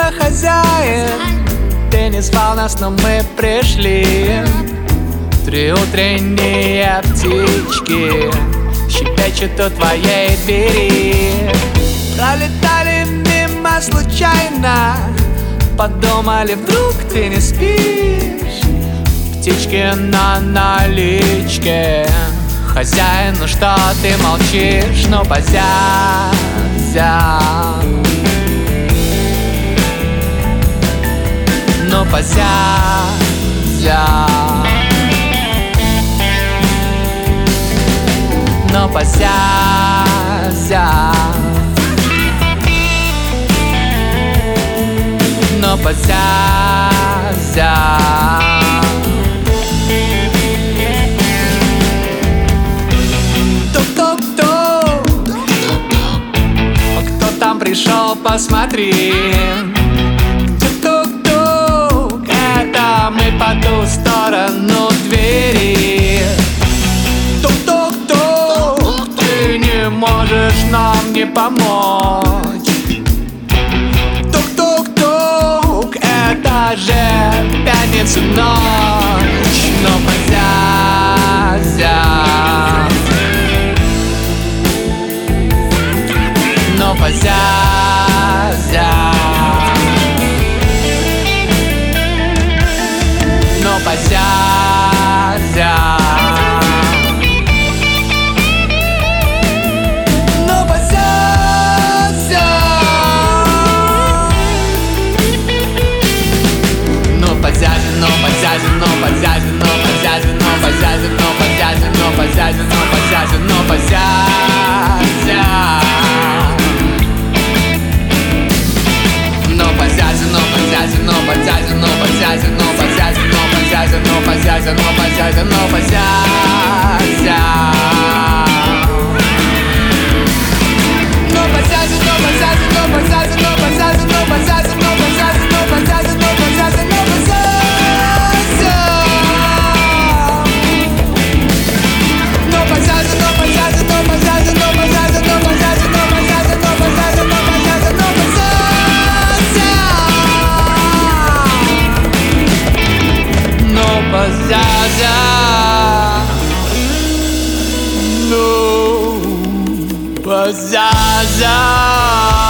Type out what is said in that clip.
хозяин. Ты не звал нас, но мы пришли. Три утренние птички щебечут у твоей двери. Пролетали мимо случайно, подумали, вдруг ты не спишь. Птички на наличке. Хозяин, ну что ты молчишь? Ну позязя, ну позязя, ну позязя, ну позязя. Пришел, посмотри. Тук-тук, это мы по ту сторону двери. Тук-тук, ты не можешь нам не помочь. Тук-тук, это же пятница ночь. Но позязя, но позязя, но позязя, но позязя, но позязя, но позязя, но позязя, но позязя, но позязя, но позязя, но позязя, но позязя, но позязя. No позязя, no позязя, no позязя, no позязя, no позязя, no позязя, no позязя, no позязя, no позязя. No позязя, no позязя, no позязя, no позязя, no позязя, no позязя, no позязя, no позязя, no позязя. No позязя, no позязя, no позязя, no позязя, no позязя, no позязя, no позязя, no позязя, no позязя. No позязя, no позязя.